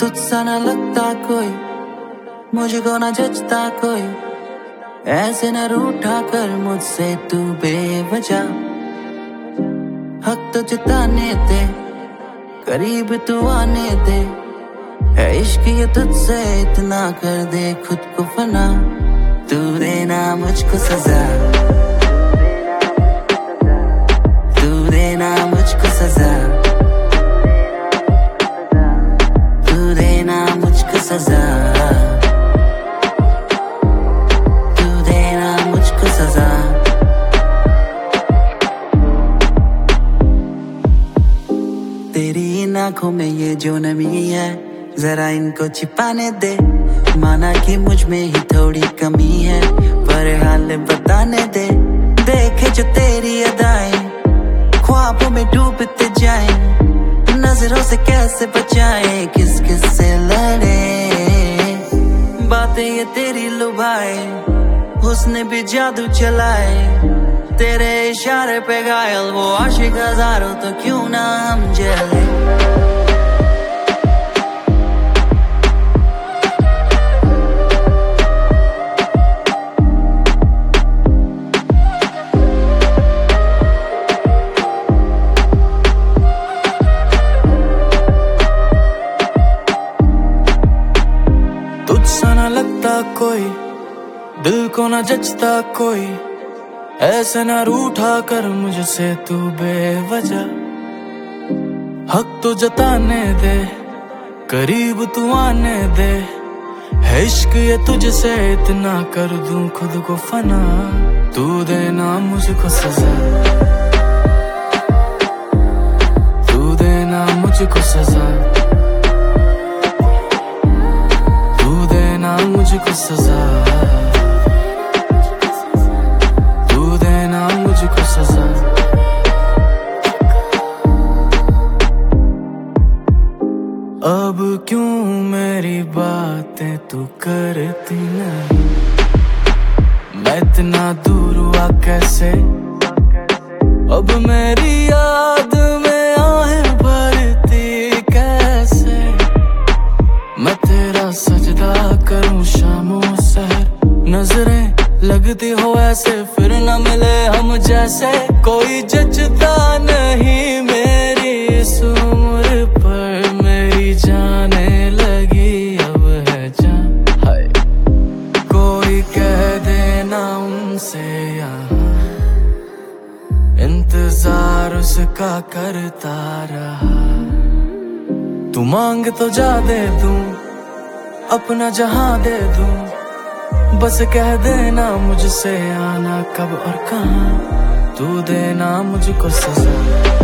तुझसा न लगता कोई, मुझको न जचता कोई, ऐसे न रूठा कर मुझसे तू बेवजह। हक तो जताने दे, करीब तू आने दे, है इश्क ये तुझसे इतना कर दे खुद को फना। तू देना मुझको सजा, तू देना मुझको सजा, तू देना मुझको सजा, तू देना मुझको सजा। तेरी इन आँखों में ये जो नमी है, जरा इनको छिपाने दे। माना कि मुझ में ही थोड़ी कमी है, पर हाल बताने दे। देखे जो तेरी अदाएं, ख्वाबों में डूबते जाएं, नजरों से कैसे बचाएं, किस किस से लड़े। बातें ये तेरी लुभाए, उसने भी जादू चलाए। तेरे इशारे पे घायल वो आशिक हजारों, तो क्यों ना हम जले। तुझसा न लगता कोई, दिल को न जचता कोई, ऐसे न रूठा कर मुझसे तू बेवजह। हक तो जताने दे, करीब तू आने दे, है इश्क ये तुझसे इतना कर दूं खुद को फना। तू देना मुझको सजा, तू देना मुझको सजा, तू देना मुझको सजा, तू देना मुझको सजा। अब क्यों मेरी बातें तू करती नहीं, मैं इतना दूर हुआ कैसे। अब मेरी याद में आहें भरती कैसे, मैं तेरा सजदा करूं शामों सहर। नजरें लगती हो ऐसे फिर न मिले हम जैसे, कोई जचता नहीं मेरी इस उम्र पर। मेरी जाने लगी अब है जान, हाय कोई कह देना उनसे यहाँ, इंतजार उसका करता रहा। तू मांग तो जा दे दूं, अपना जहां दे दूं, बस कह देना मुझसे आना कब और कहाँ। तू देना मुझको सजा।